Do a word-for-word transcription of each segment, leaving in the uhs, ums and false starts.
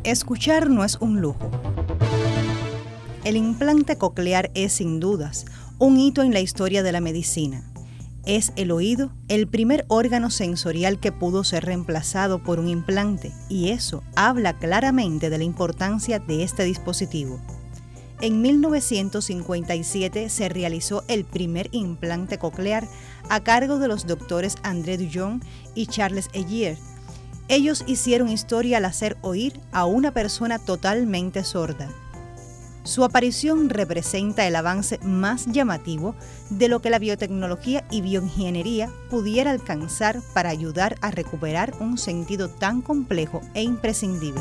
Escuchar no es un lujo. El implante coclear es, sin dudas, un hito en la historia de la medicina. Es el oído el primer órgano sensorial que pudo ser reemplazado por un implante, y eso habla claramente de la importancia de este dispositivo. En mil novecientos cincuenta y siete se realizó el primer implante coclear a cargo de los doctores André Dujon y Charles Egier. Ellos hicieron historia al hacer oír a una persona totalmente sorda. Su aparición representa el avance más llamativo de lo que la biotecnología y bioingeniería pudiera alcanzar para ayudar a recuperar un sentido tan complejo e imprescindible.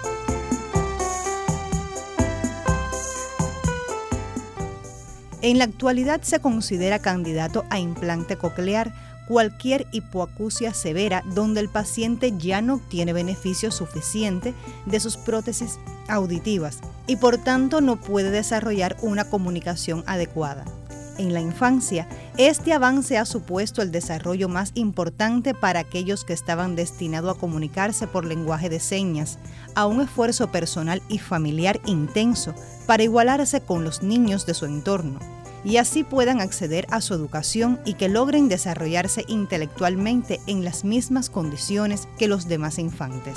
En la actualidad se considera candidato a implante coclear cualquier hipoacusia severa donde el paciente ya no obtiene beneficio suficiente de sus prótesis auditivas y por tanto no puede desarrollar una comunicación adecuada. En la infancia, este avance ha supuesto el desarrollo más importante para aquellos que estaban destinados a comunicarse por lenguaje de señas, a un esfuerzo personal y familiar intenso para igualarse con los niños de su entorno, y así puedan acceder a su educación y que logren desarrollarse intelectualmente en las mismas condiciones que los demás infantes.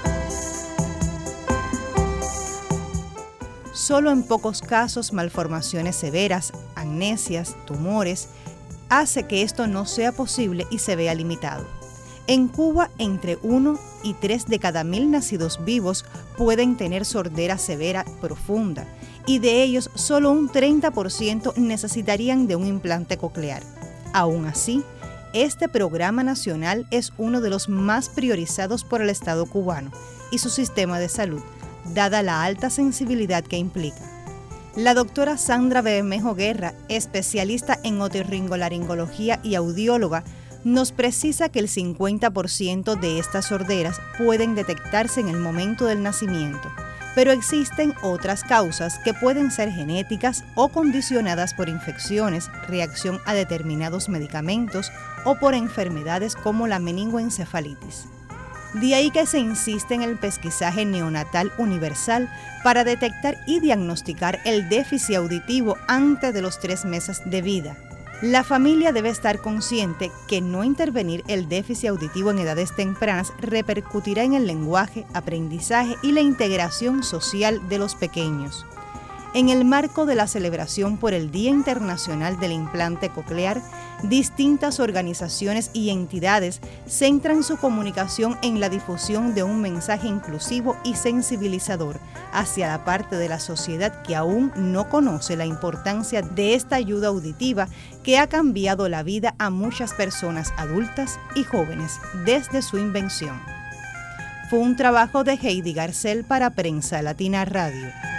Solo en pocos casos malformaciones severas, amnesias, tumores, hace que esto no sea posible y se vea limitado. En Cuba, entre uno y tres de cada mil nacidos vivos pueden tener sordera severa profunda, y de ellos solo un treinta por ciento necesitarían de un implante coclear. Aún así, este programa nacional es uno de los más priorizados por el Estado cubano y su sistema de salud, dada la alta sensibilidad que implica. La doctora Sandra Bermejo Guerra, especialista en otorrinolaringología y audióloga, nos precisa que el cincuenta por ciento de estas sorderas pueden detectarse en el momento del nacimiento, pero existen otras causas que pueden ser genéticas o condicionadas por infecciones, reacción a determinados medicamentos o por enfermedades como la meningoencefalitis. De ahí que se insiste en el pesquisaje neonatal universal para detectar y diagnosticar el déficit auditivo antes de los tres meses de vida. La familia debe estar consciente que no intervenir el déficit auditivo en edades tempranas repercutirá en el lenguaje, aprendizaje y la integración social de los pequeños. En el marco de la celebración por el Día Internacional del Implante Coclear, distintas organizaciones y entidades centran su comunicación en la difusión de un mensaje inclusivo y sensibilizador hacia la parte de la sociedad que aún no conoce la importancia de esta ayuda auditiva que ha cambiado la vida a muchas personas adultas y jóvenes desde su invención. Fue un trabajo de Heidi Garcel para Prensa Latina Radio.